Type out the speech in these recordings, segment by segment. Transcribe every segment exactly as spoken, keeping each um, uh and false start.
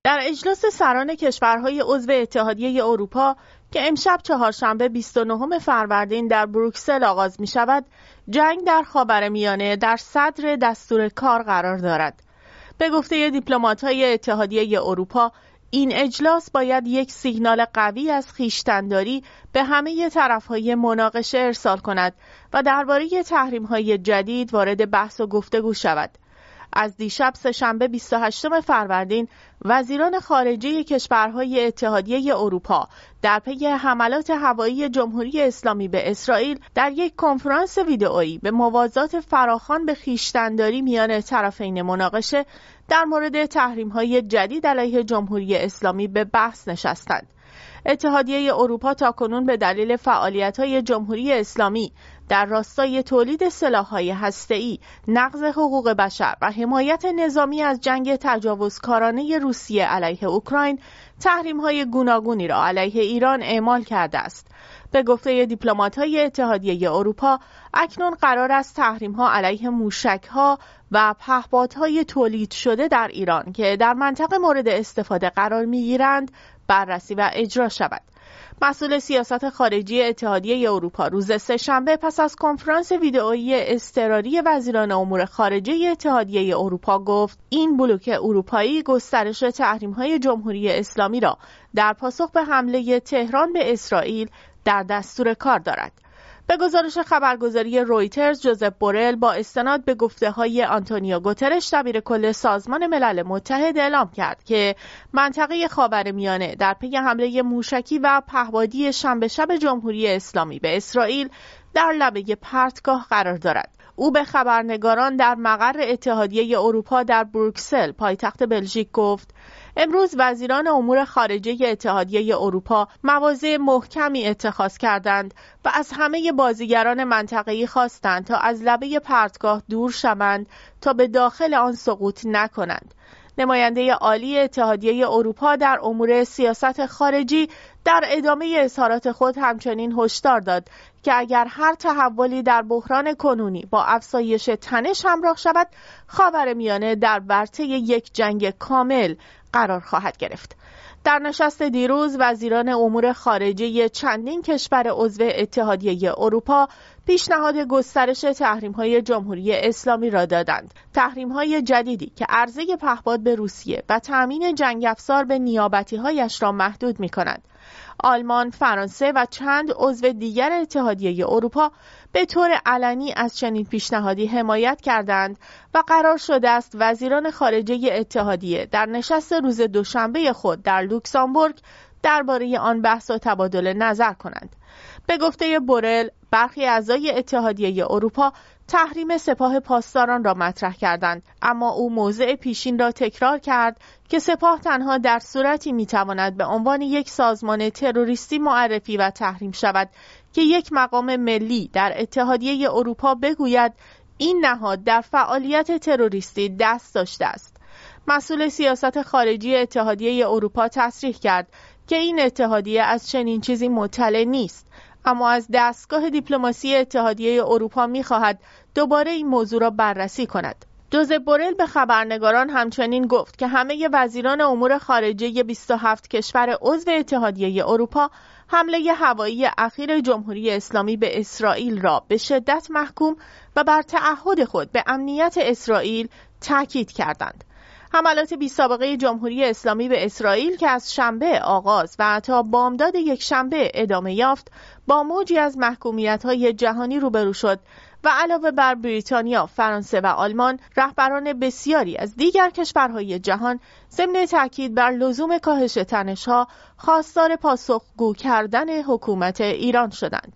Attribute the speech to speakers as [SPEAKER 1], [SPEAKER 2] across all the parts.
[SPEAKER 1] در اجلاس سران کشورهای عضو اتحادیه اروپا که امشب چهارشنبه بیست و نهم فروردین در بروکسل آغاز می شود، جنگ در خاورمیانه در صدر دستور کار قرار دارد. به گفته دیپلمات‌های اتحادیه اروپا، این اجلاس باید یک سیگنال قوی از خویشتن‌داری به همه طرف‌های مناقشه ارسال کند و درباره تحریم‌های جدید وارد بحث و گفتگو شود. از دیشب سه‌شنبه بیست و هشتم فروردین وزیران خارجه کشورهای اتحادیه اروپا در پی حملات هوایی جمهوری اسلامی به اسرائیل در یک کنفرانس ویدئویی به موازات فراخوان به خویشتن‌داری میان طرفین مناقشه در مورد تحریم‌های جدید علیه جمهوری اسلامی به بحث نشستند. اتحادیه اروپا تاکنون به دلیل فعالیت‌های جمهوری اسلامی در راستای تولید سلاح‌های هسته‌ای، نقض حقوق بشر و حمایت نظامی از جنگ تجاوزکارانه روسیه علیه اوکراین، تحریم‌های گوناگونی را علیه ایران اعمال کرده است. به گفته دیپلمات‌های اتحادیه اروپا، اکنون قرار است تحریم‌ها علیه موشک‌ها و پهپادهای تولید شده در ایران که در منطقه مورد استفاده قرار می‌گیرند بررسی و اجرا شود. مسئول سیاست خارجی اتحادیه اروپا روز سه‌شنبه پس از کنفرانس ویدئویی اضطراری وزیران امور خارجه اتحادیه اروپا گفت این بلوک اروپایی گسترش تحریم‌های جمهوری اسلامی را در پاسخ به حمله تهران به اسرائیل در دستور کار دارد. به گزارش خبرگزاری رویترز، جوزپ بورل با استناد به گفته‌های آنتونیو گوترش دبیرکل سازمان ملل متحد اعلام کرد که منطقه خاورمیانه در پی حمله موشکی و پهپادی شنبه شب جمهوری اسلامی به اسرائیل در لبه پرتگاه قرار دارد. او به خبرنگاران در مقر اتحادیه اروپا در بروکسل، پایتخت بلژیک گفت: امروز وزیران امور خارجه اتحادیه اروپا مواضع محکمی اتخاذ کردند و از همه بازیگران منطقه‌ای خواستند تا از لبه پرتگاه دور شوند تا به داخل آن سقوط نکنند. نماینده عالی اتحادیه اروپا در امور سیاست خارجی در ادامه اظهارات خود همچنین هشدار داد که اگر هر تحولی در بحران کنونی با افزایش تنش همراه شود، خاورمیانه در ورطه یک جنگ کامل قرار خواهد گرفت. در نشست دیروز وزیران امور خارجه چندین کشور عضو اتحادیه اروپا پیشنهاد گسترش تحریم‌های جمهوری اسلامی را دادند. تحریم‌های جدیدی که عرضه پهپاد به روسیه و تأمین جنگ افزار به نیابتی‌هایش را محدود می‌کند. آلمان، فرانسه و چند عضو دیگر اتحادیه اروپا به طور علنی از چنین پیشنهادی حمایت کردند و قرار شده است وزیران خارجه اتحادیه در نشست روز دوشنبه خود در لوکزامبورگ درباره آن بحث و تبادل نظر کنند. به گفته بورل، برخی اعضای اتحادیه اروپا تحریم سپاه پاسداران را مطرح کردند، اما او موضع پیشین را تکرار کرد که سپاه تنها در صورتی میتواند به عنوان یک سازمان تروریستی معرفی و تحریم شود که یک مقام ملی در اتحادیه اروپا بگوید این نهاد در فعالیت تروریستی دست داشته است. مسئول سیاست خارجی اتحادیه اروپا تصریح کرد که این اتحادیه از چنین چیزی مطلع نیست، اما از دستگاه دیپلماسی اتحادیه اروپا می‌خواهد دوباره این موضوع را بررسی کند. جوزپ بورل به خبرنگاران همچنین گفت که همه وزیران امور خارجه بیست و هفت کشور عضو اتحادیه اروپا حمله هوایی اخیر جمهوری اسلامی به اسرائیل را به شدت محکوم و بر تعهد خود به امنیت اسرائیل تاکید کردند. حملات بی‌سابقه جمهوری اسلامی به اسرائیل که از شنبه آغاز و تا بامداد یک شنبه ادامه یافت، با موجی از محکومیت‌های جهانی روبرو شد و علاوه بر بریتانیا، فرانسه و آلمان، رهبران بسیاری از دیگر کشورهای جهان ضمن تاکید بر لزوم کاهش تنش‌ها خواستار پاسخگو کردن حکومت ایران شدند.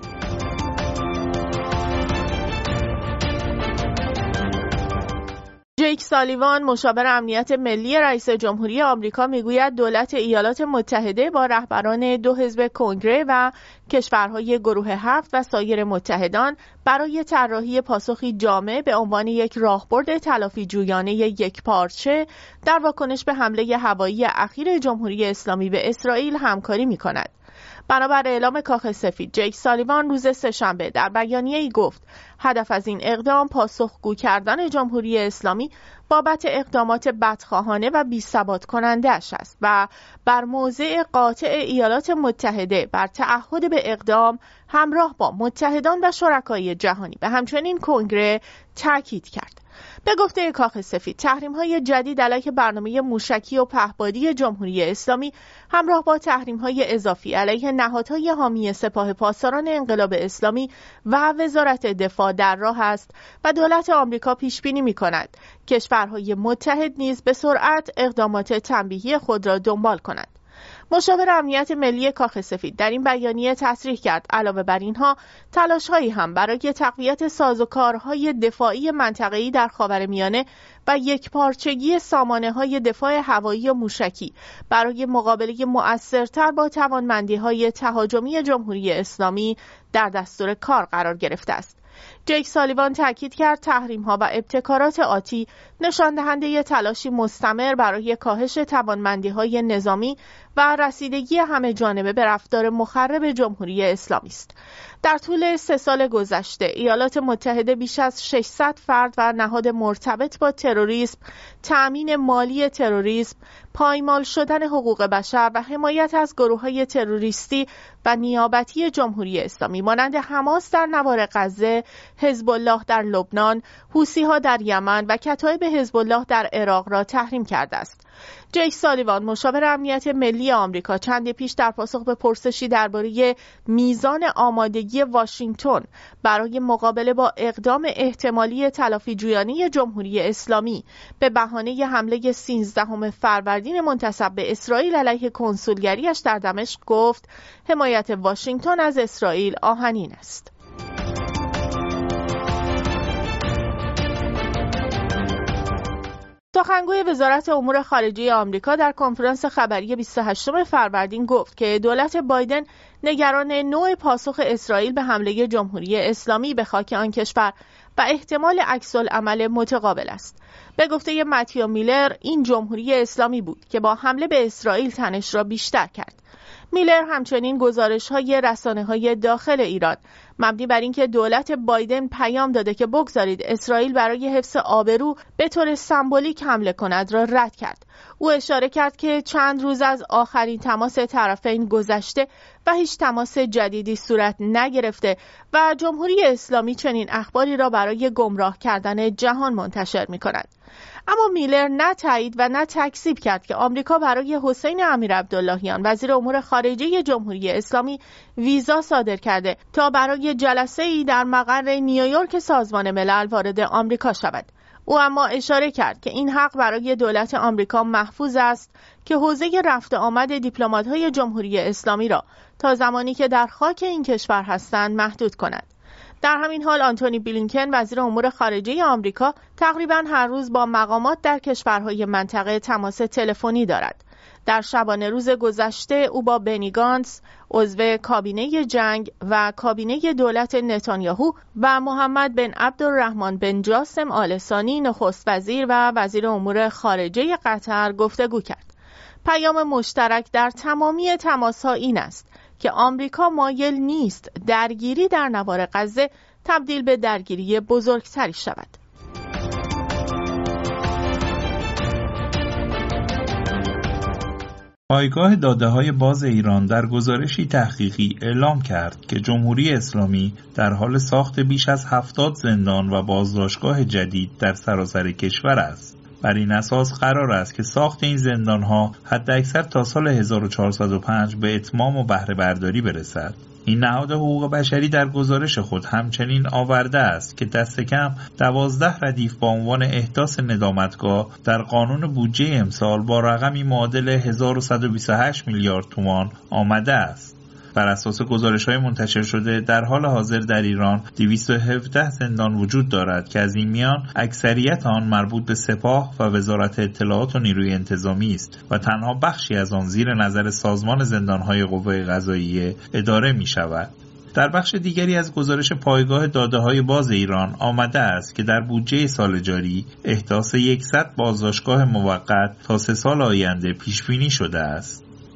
[SPEAKER 1] جیک سالیوان، مشاور امنیت ملی رئیس جمهوری آمریکا، میگوید دولت ایالات متحده با رهبران دو حزب کنگره و کشورهای گروه هفت و سایر متحدان برای طراحی پاسخی جامع به عنوان یک راهبرد تلافی جویانه یکپارچه در واکنش به حمله هوایی اخیر جمهوری اسلامی به اسرائیل همکاری می‌کند. بنابر اعلام کاخ سفید، جیک سالیوان روز سه‌شنبه در بیانیه‌ای گفت هدف از این اقدام پاسخگو کردن جمهوری اسلامی بابت اقدامات بدخواهانه و بی‌ثبات کننده اش است و بر موضع قاطع ایالات متحده بر تعهد به اقدام همراه با متحدان و شرکای جهانی و همچنین کنگره تاکید کرد. به گفته کاخ سفید، تحریم‌های جدید علیه برنامه موشکی و پهپادی جمهوری اسلامی همراه با تحریم‌های اضافی علیه نهادهای حامی سپاه پاسداران انقلاب اسلامی و وزارت دفاع در راه است و دولت آمریکا پیش بینی می‌کند کشورهای متحد نیز به سرعت اقدامات تنبیهی خود را دنبال کنند. مشاور امنیت ملی کاخ سفید در این بیانیه تصریح کرد علاوه بر اینها تلاش‌هایی هم برای تقویت سازوکارهای دفاعی منطقه‌ای در خاورمیانه و یکپارچگی سامانه‌های دفاع هوایی و موشکی برای مقابله مؤثرتر با توانمندی‌های تهاجمی جمهوری اسلامی در دستور کار قرار گرفته است. جیک سالیوان تاکید کرد تحریم‌ها و ابتکارات آتی نشان دهنده تلاشی مستمر برای کاهش توانمندی‌های نظامی و رسیدگی همه جانبه به رفتار مخرب جمهوری اسلامی است. در طول سه سال گذشته ایالات متحده بیش از ششصد فرد و نهاد مرتبط با تروریسم، تأمین مالی تروریسم، پایمال شدن حقوق بشر و حمایت از گروه‌های تروریستی و نیابتی جمهوری اسلامی مانند حماس در نوار غزه، حزب الله در لبنان، حوثی‌ها در یمن و کتایب حزب الله در عراق را تحریم کرده است. جیک سالیوان مشاور امنیت ملی آمریکا چندی پیش در پاسخ به پرسشی درباره میزان آمادگی واشنگتن برای مقابله با اقدام احتمالی تلافی‌جویانه جمهوری اسلامی به بهانه حمله سیزدهم فروردین منتسب به اسرائیل علیه کنسولگریش در دمشق گفت حمایت واشنگتن از اسرائیل آهنین است. سخنگوی وزارت امور خارجه آمریکا در کنفرانس خبری بیست و هشتم فروردین گفت که دولت بایدن نگران نوع پاسخ اسرائیل به حمله جمهوری اسلامی به خاک آن کشور و احتمال عکس‌العمل متقابل است. به گفته متیو میلر، این جمهوری اسلامی بود که با حمله به اسرائیل تنش را بیشتر کرد. میلر همچنین گزارش‌های رسانه‌های داخل ایران مبنی بر اینکه دولت بایدن پیام داده که بگذارید اسرائیل برای حفظ آبرو به طور سمبولیک حمله کند را رد کرد. او اشاره کرد که چند روز از آخرین تماس طرفین گذشته و هیچ تماس جدیدی صورت نگرفته و جمهوری اسلامی چنین اخباری را برای گمراه کردن جهان منتشر می‌کند. اما میلر نه تایید و نه تکذیب کرد که آمریکا برای حسین امیرعبداللهیان وزیر امور خارجه جمهوری اسلامی ویزا صادر کرده تا برای جلسه‌ای در مقر نیویورک سازمان ملل وارد آمریکا شود. او اما اشاره کرد که این حق برای دولت آمریکا محفوظ است که حوزه رفت آمد دیپلمات‌های جمهوری اسلامی را تا زمانی که در خاک این کشور هستند محدود کند. در همین حال آنتونی بلینکن وزیر امور خارجه آمریکا تقریباً هر روز با مقامات در کشورهای منطقه تماس تلفنی دارد. در شبانه روز گذشته او با بنی گانتس عضو کابینه جنگ و کابینه دولت نتانیاهو و محمد بن عبدالرحمن بن جاسم آل ثانی نخست وزیر و وزیر امور خارجه قطر گفتگو کرد. پیام مشترک در تمامی تماس‌ها این است که آمریکا مایل نیست درگیری در نوار غزه تبدیل به درگیری بزرگتری شود.
[SPEAKER 2] پایگاه داده‌های باز ایران در گزارشی تحقیقی اعلام کرد که جمهوری اسلامی در حال ساخت بیش از هفتاد زندان و بازداشتگاه جدید در سراسر کشور است. بر این اساس قرار است که ساخت این زندان‌ها حداکثر تا سال هزار و چهارصد و پنج به اتمام و بهره برداری برسد. این نهاد حقوق بشری در گزارش خود همچنین آورده است که دست کم دوازده ردیف با عنوان احداث ندامتگاه در قانون بودجه امسال با رقمی معادل هزار و صد و بیست و هشت میلیارد تومان آمده است. بر اساس گزارش‌های منتشر شده در حال حاضر در ایران دویست و هفده زندان وجود دارد که از این میان اکثریت آن مربوط به سپاه و وزارت اطلاعات و نیروی انتظامی است و تنها بخشی از آن زیر نظر سازمان زندان‌های قوه قضاییه اداره می‌شود. در بخش دیگری از گزارش پایگاه داده‌های باز ایران آمده است که در بودجه سال جاری احداث صد بازداشتگاه موقت تا سه سال آینده پیش بینی شده است.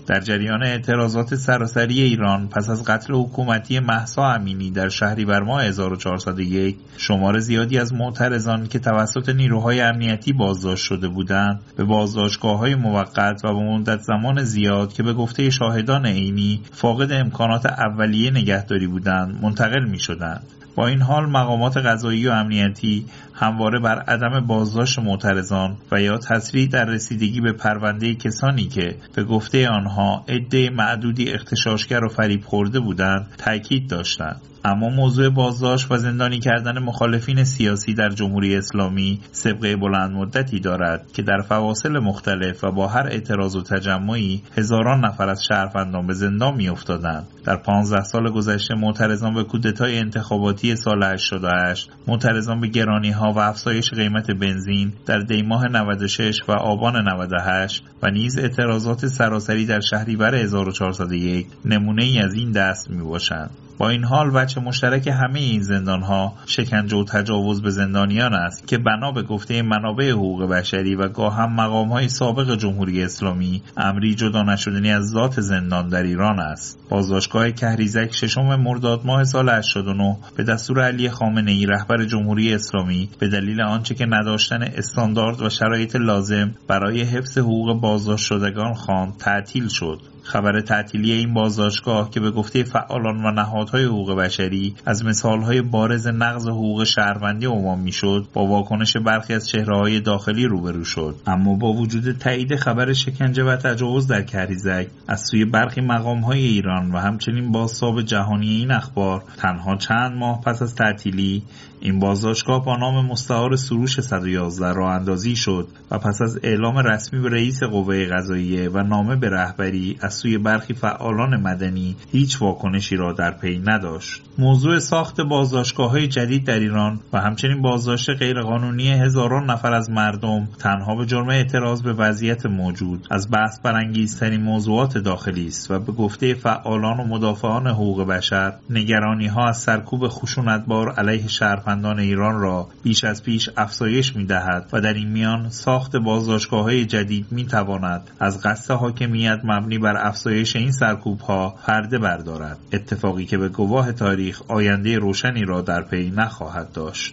[SPEAKER 2] در جریان اعتراضات سراسری ایران پس از قتل حکومتی مهسا امینی در شهریور ماه هزار و چهارصد و یک، شمار زیادی از معترضان که توسط نیروهای امنیتی بازداشت شده بودند به بازداشتگاه‌های موقت و به مدت زمان زیاد که به گفته شاهدان عینی فاقد امکانات اولیه نگهداری بودند منتقل می‌شدند. با این حال مقامات قضایی و امنیتی همواره بر عدم بازداشت معترضان و یا تسریع در رسیدگی به پرونده کسانی که به گفته آنها عده معدودی اغتشاشگر و فریب خورده بودند تاکید داشتند. اما موضوع بازداشت و زندانی کردن مخالفین سیاسی در جمهوری اسلامی سابقه بلند مدتی دارد که در فواصل مختلف و با هر اعتراض و تجمعی هزاران نفر از شهروندان به زندان می‌افتادند. در پانزده سال گذشته معترضان به کودتای انتخاباتی سال هشتاد و هشت، معترضان به گرانی‌ها و افزایش قیمت بنزین در دیماه نود و شش و آبان نود و هشت و نیز اعتراضات سراسری در شهریور هزار و چهارصد و یک نمونه‌ای از این دست می‌باشند. با این حال وجه مشترک همه این زندان‌ها شکنجه و تجاوز به زندانیان است که بنا به گفته منابع حقوق بشری و گاه هم مقام‌های سابق جمهوری اسلامی امری جدا نشدنی از ذات زندان در ایران است. بازداشتگاه کهریزک ششم مرداد ماه سال هشتاد و نه به دستور علی خامنه‌ای رهبر جمهوری اسلامی به دلیل آنچه که نداشتن استاندارد و شرایط لازم برای حفظ حقوق بازداشت شدگان خواند تعطیل شد. خبر تعطیلی این بازداشتگاه که به گفته فعالان و نهادهای حقوق بشری از مثالهای بارز نقض حقوق شهروندی عنوان میشد، با واکنش برخی از چهره‌های داخلی روبرو شد. اما با وجود تایید خبر شکنجه و تجاوز در کهریزک از سوی برخی مقام‌های ایران و همچنین بازتاب جهانی این اخبار، تنها چند ماه پس از تعطیلی این بازداشتگاه با نام مستعار سروش صد و یازده راه اندازی شد و پس از اعلام رسمی به رئیس قوه قضاییه و نامه به رهبری از سوی برخی فعالان مدنی هیچ واکنشی را در پی نداشت. موضوع ساخت بازداشتگاه‌های جدید در ایران و همچنین بازداشت غیرقانونی هزاران نفر از مردم تنها به جرم اعتراض به وضعیت موجود از بحث برانگیزترین موضوعات داخلی است و به گفته فعالان و مدافعان حقوق بشر نگرانی‌ها از سرکوب خشونتبار علیه شهروندان ایران را بیش از پیش افزایش می‌دهد و در این میان ساخت بازداشتگاه‌های جدید می‌تواند از قصد حاکمیت مبنی بر افزایش این سرکوب‌ها پرده بردارد، اتفاقی که به گواه تاریخ آینده روشنی را در پی نخواهد داشت.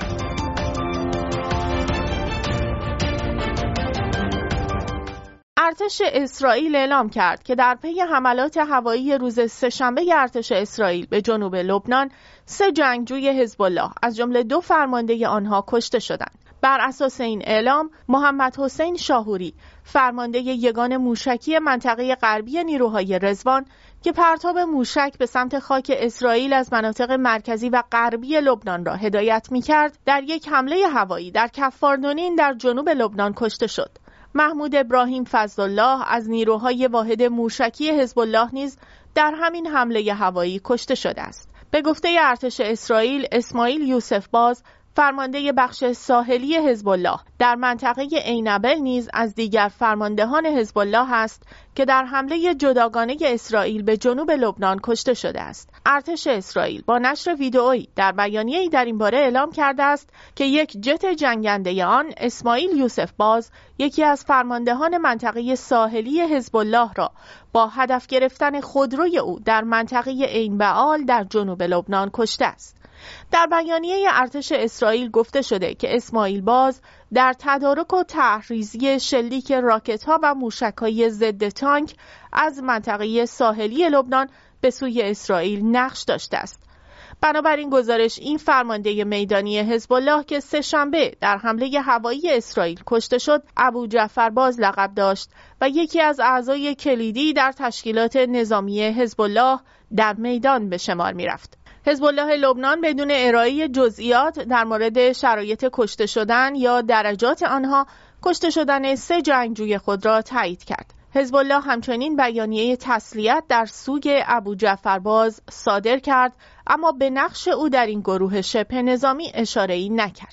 [SPEAKER 1] ارتش اسرائیل اعلام کرد که در پی حملات هوایی روز سه‌شنبه ارتش اسرائیل به جنوب لبنان سه جنگجوی حزب الله از جمله دو فرمانده آنها کشته شدند. بر اساس این اعلام محمد حسین شاهوری فرمانده یگان موشکی منطقه غربی نیروهای رضوان که پرتاب موشک به سمت خاک اسرائیل از مناطق مرکزی و غربی لبنان را هدایت می‌کرد، در یک حمله هوایی در کفاردونین در جنوب لبنان کشته شد. محمود ابراهیم فضلالله از نیروهای واحد موشکی حزب الله نیز در همین حمله هوایی کشته شده است. به گفته ارتش اسرائیل، اسماعیل یوسف باز فرمانده بخش ساحلی حزب الله در منطقه عینابل نیز از دیگر فرماندهان حزب الله است که در حمله جداگانه اسرائیل به جنوب لبنان کشته شده است. ارتش اسرائیل با نشر ویدئویی در بیانیه‌ای در این باره اعلام کرده است که یک جت جنگنده آن اسماعیل یوسف باز یکی از فرماندهان منطقه ساحلی حزب الله را با هدف گرفتن خودروی او در منطقه عین بعال در جنوب لبنان کشته است. در بیانیه ارتش اسرائیل گفته شده که اسماعیل باز در تدارک و تحریزی شلیک راکت‌ها و موشک‌های ضد تانک از منطقه ساحلی لبنان به سوی اسرائیل نقش داشته است. بنابراین گزارش این فرمانده میدانی حزب الله که سه‌شنبه در حمله هوایی اسرائیل کشته شد، ابو جعفر باز لقب داشت و یکی از اعضای کلیدی در تشکیلات نظامی حزب الله در میدان به شمار می‌رفت. حزب الله لبنان بدون ارائه جزئیات در مورد شرایط کشته شدن یا درجات آنها، کشته شدن سه جنگجوی خود را تایید کرد. حزب الله همچنین بیانیه تسلیت در سوگ ابو جعفر باز صادر کرد، اما به نقش او در این گروه شبه نظامی اشاره‌ای نکرد.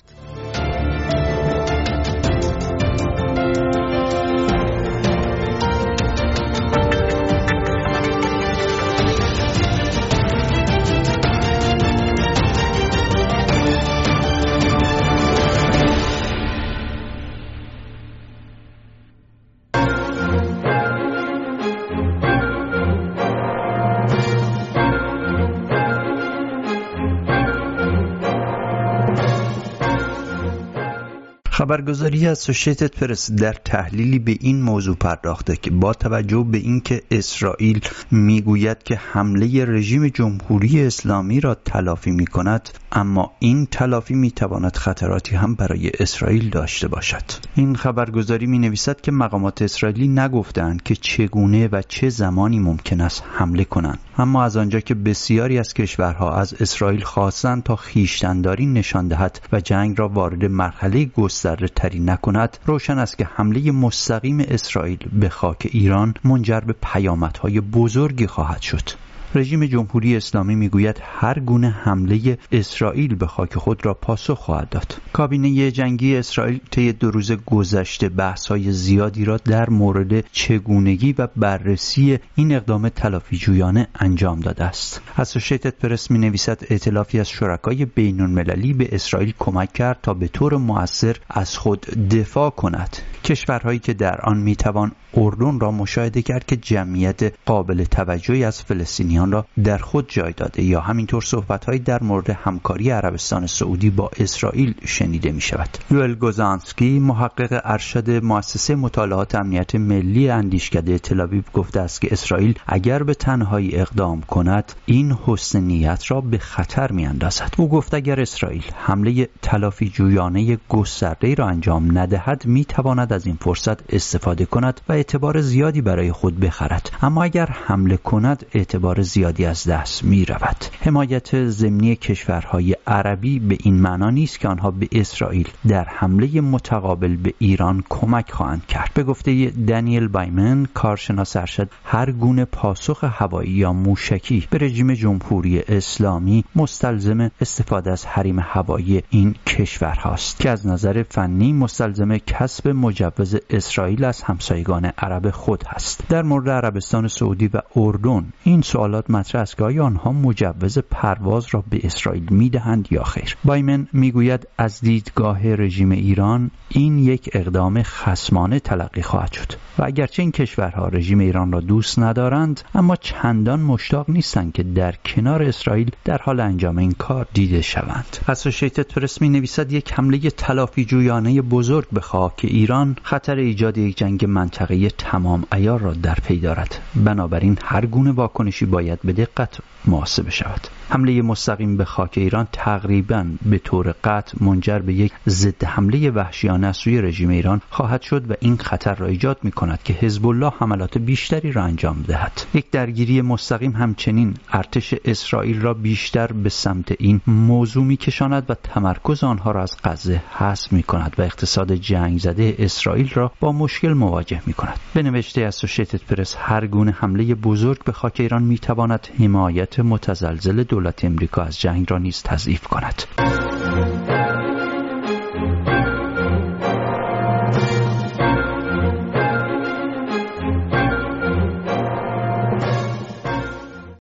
[SPEAKER 3] خبرگزاری اسوشیتد پرس در تحلیلی به این موضوع پرداخته که با توجه به اینکه اسرائیل میگوید که حمله رژیم جمهوری اسلامی را تلافی میکند، اما این تلافی میتواند خطراتی هم برای اسرائیل داشته باشد. این خبرگزاری مینویسد که مقامات اسرائیلی نگفتند که چگونه و چه زمانی ممکن است حمله کنند، اما از آنجا که بسیاری از کشورها از اسرائیل خواستند تا خویشتن‌داری نشان دهد و جنگ را وارد مرحله گسترده تری نکند، روشن است که حمله مستقیم اسرائیل به خاک ایران منجر به پیامدهای بزرگی خواهد شد. رژیم جمهوری اسلامی میگوید هر گونه حمله اسرائیل به خاک خود را پاسخ خواهد داد. کابینه جنگی اسرائیل طی دو روز گذشته بحث‌های زیادی را در مورد چگونگی و بررسی این اقدام تلافی جویانه انجام داده است. اسوشیتد پرس می‌نویسد ائتلافی از شرکای بین‌المللی به اسرائیل کمک کرد تا به طور مؤثر از خود دفاع کند. کشورهایی که در آن میتوان اردن را مشاهده کرد که جمعیت قابل توجهی از فلسطینیان را در خود جای داده، یا همینطور صحبت‌هایی در مورد همکاری عربستان سعودی با اسرائیل شنیده می‌شود. یوئل گوزانسکی، محقق ارشد مؤسسه مطالعات امنیت ملی اندیشکده تل‌آویو، گفته است که اسرائیل اگر به تنهایی اقدام کند این حسن نیت را به خطر می‌اندازد. او گفت اگر اسرائیل حمله تلافی جویانه گسترده‌ای را انجام ندهد می‌تواند از این فرصت استفاده کند و اعتبار زیادی برای خود بخرد، اما اگر حمله کند اعتبار زیادی از دست می رود. حمایت ضمنی کشورهای عربی به این معنا نیست که آنها به اسرائیل در حمله متقابل به ایران کمک خواهند کرد. به گفته دانیل بایمن، کارشناس ارشد، هر گونه پاسخ هوایی یا موشکی به رژیم جمهوری اسلامی مستلزم استفاده از حریم هوایی این کشورهاست که از نظر فنی مستلزم کسب مجوز اسرائیل از همسایگان عرب خود هست. در مورد عربستان سعودی و اردن این سوالات مطرح است که آیا آنها مجوز پرواز را به اسرائیل میدهند یا خیر. بایمن میگوید از دیدگاه رژیم ایران این یک اقدام خصمانه تلقی خواهد شد و اگرچه این کشورها رژیم ایران را دوست ندارند، اما چندان مشتاق نیستند که در کنار اسرائیل در حال انجام این کار دیده شوند. اسوشیتد پرس می‌نویسد یک حمله تلافی جویانه بزرگ به خاک ایران خطر ایجاد یک جنگ منطقه‌ای تمام عیار را در پی دارد. بنابراین هر گونه واکنشی باید به دقت محاسبه شود. حمله مستقیم به خاک ایران تقریباً به طور قطع منجر به یک ضد حمله وحشیانه از سوی رژیم ایران خواهد شد و این خطر را ایجاد می‌کند که حزب الله حملات بیشتری را انجام دهد. یک درگیری مستقیم همچنین ارتش اسرائیل را بیشتر به سمت این موضوع می‌کشاند و تمرکز آنها را از غزه حذف می‌کند و اقتصاد جنگ زده اسرائیل را با مشکل مواجه می‌کند. به نوشته اسوشیتد پرس، هر گونه حمله بزرگ به خاک ایران می‌تواند حمایت متزلزل دولت امریکا از جنگ را نیز تضعیف کند.